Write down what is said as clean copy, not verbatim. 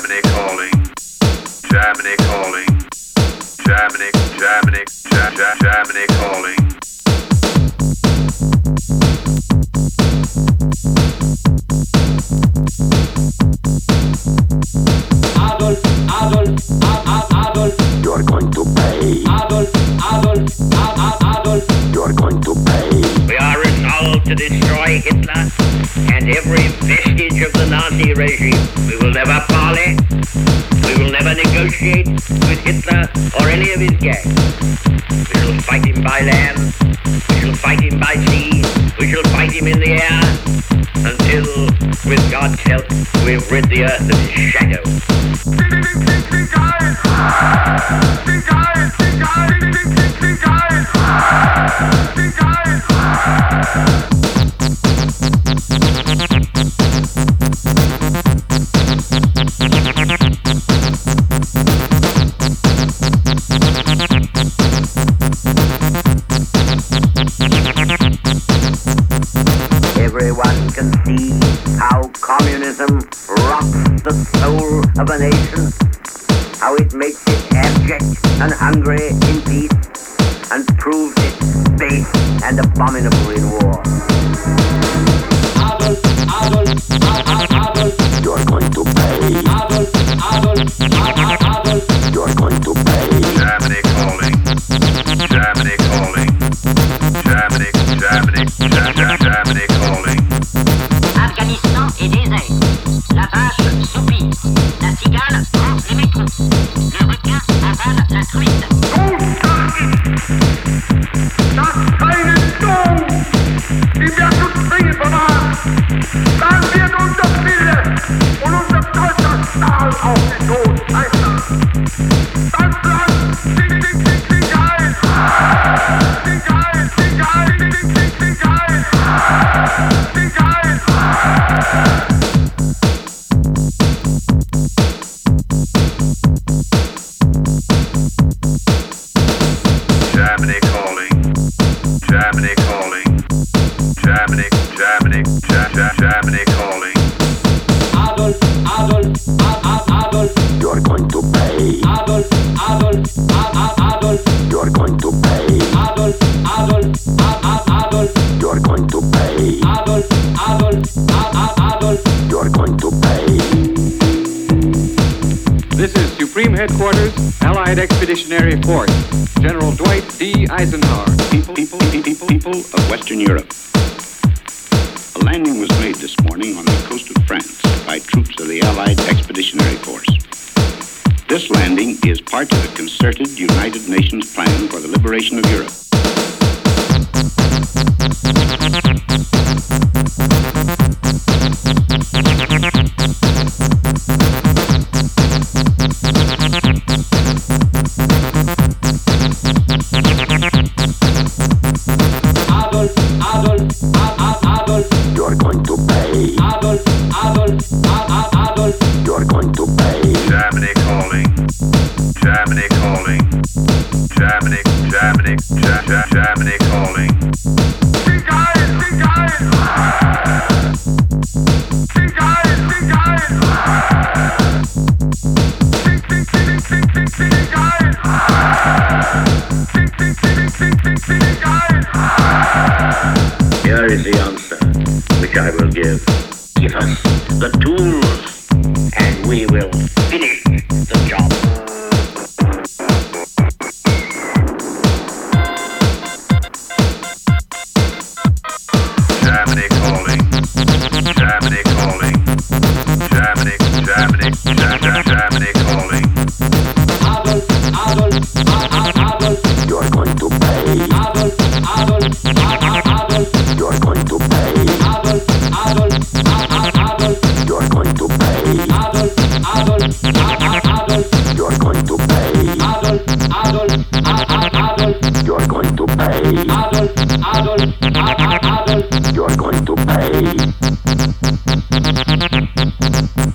Germany calling, Germany calling, Germany, Germany, Germany calling. Adolf, you're going to pay. Adolf, you're going to pay. We are resolved to destroy Hitler and every vestige of the Nazi regime. We will never parley. We will never negotiate with Hitler or any of his gang. We shall fight him by land. We shall fight him by sea. We shall fight him in the air until, with God's help, we've rid the earth of his shadow. Everyone can see how communism rots the soul of a nation, how it makes it abject and hungry in peace, and proves it base and abominable in war. Adolf, you're going to pay. Adolf, you're going to pay. Germany calling, Germany calling, Germany, Germany, Germany calling. Afghanistan est désert. La vache soupire. La cigale ronfle les métros. Le requin avale la truite. Das keine Sturm, die wir zu zwingen vermag. Dann wird unser Wille und unser deutscher Stahl auf den Tod scheitern. Das Land stinkt geil. Stinkt geil. Germany calling, Germany calling, Germany, Germany, Germany calling. Adolf, you're going to pay. Adolf, you're going to pay. Adolf, you're going to pay. Adolf, you're going to pay. This is Supreme Headquarters, Allied Expeditionary Force, General Dwight D. Eisenhower. People of Western Europe. A landing was made this morning on the coast of France by troops of the Allied Expeditionary Force. This landing is part of the concerted United Nations plan for the liberation of Europe. Adolf, you're going to pay. Adolf, you're going to pay. Germany calling, Germany calling, Germany, Germany, Germany calling. Here is the answer which I will give. Give us the tools and we will finish the job. Germany calling, Germany calling, Germany, Germany, Germany calling. Adolf, you're going to pay. Adolf, you're going to pay. Adolf, you're going to pay. Adolf, you're going to pay. Adolf, you're going to pay. Adolf, you're going to pay.